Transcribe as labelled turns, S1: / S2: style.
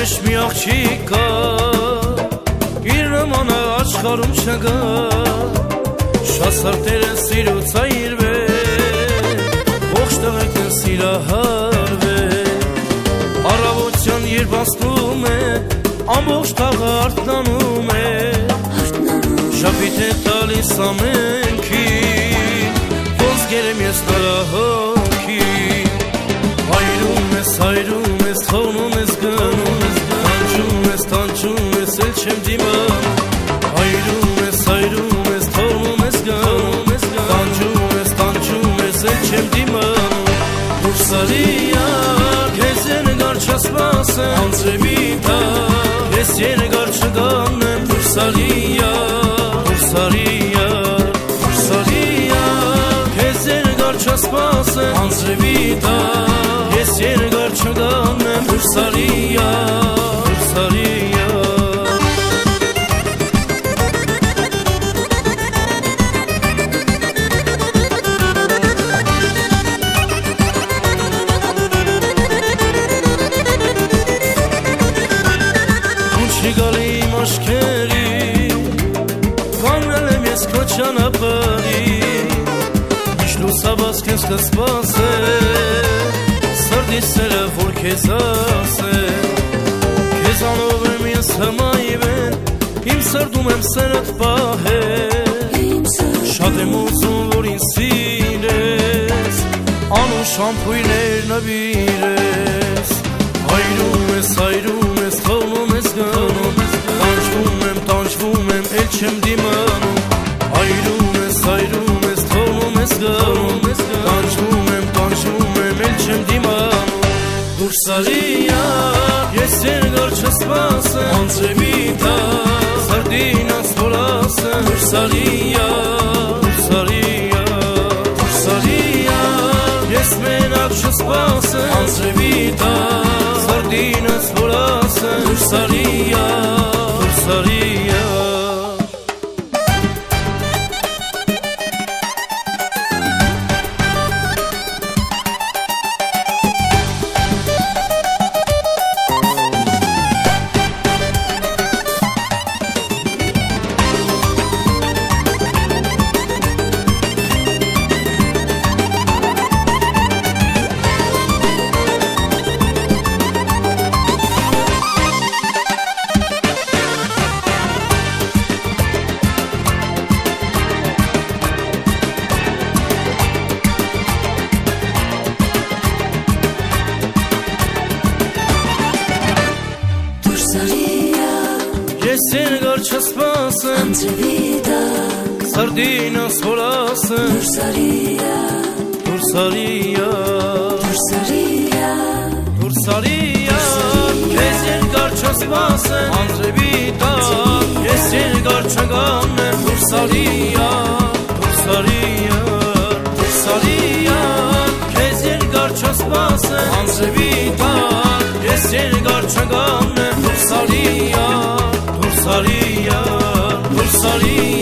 S1: Ուրիշ մի աղջիկ կա, իր նմանը աշխարհում չկա, շատ սրտեր են սիրուց այրվել, ողջ տղերքն են սիրահարվել, առավոտյան երբ անցնում է, ամբողջ տաղը արթնանում է, շապիտ է տալիս ամենքին, ոսկեր եմ ես նրա հոգին, հայրում ես, թողնում ես, գնում ես, տանջում ես, էլ չեմ դիմանում, հայրում ես, թողնում ես, գնում ես, տանջում ես, էլ չեմ դիմանում, դուրս արիա, քեզ երկար չսպասեմ, անձրևի տակ, ես երկար չգանեմ, դուրս արիա, քեզ երկար չսպասեմ, անձրևի տակ, ես երկար չգանեմ, դուրս արիա, Չգալի իմ աչքերի, կանգնել եմ ես քո ճանապարհի, միշտ լուսաբաց քեզ կսպասեմ, սրտիս սերը որ քեզ ասեմ, քեզանով եմ ես հմայվել, իմ սրտում եմ սերդ պահել, շատ եմ ուզում որ ինձ սիրես, անուշ ամփոյներ նվիրես, հայրում ես, թողնում ես, գնում, տանջվում եմ, էլ չեմ դիմանում, հայրում ես, թողնում ես, գնում, տանջվում եմ, էլ չեմ դիմանում, դուրս արիա, ես երկար չսպասեմ, անձրևի տակ, սրտին ասվոր ասեմ, դուրս արիա, ես մենակ չսպասեմ, անձրևի տակ, սրտին ասվոր ասեմ, դուրս արիա, Ես երկար չսպասեմ, անձրևի տակ, սրտին ասվոր ասեմ, դուրս արիա, քեզ երկար չսպասեմ, անձրևի տակ, ես երկար չգանեմ, դուրս արիա, քեզ երկար չսպասեմ, անձրևի տակ, ես երկար չգանեմ, դուրս արիա,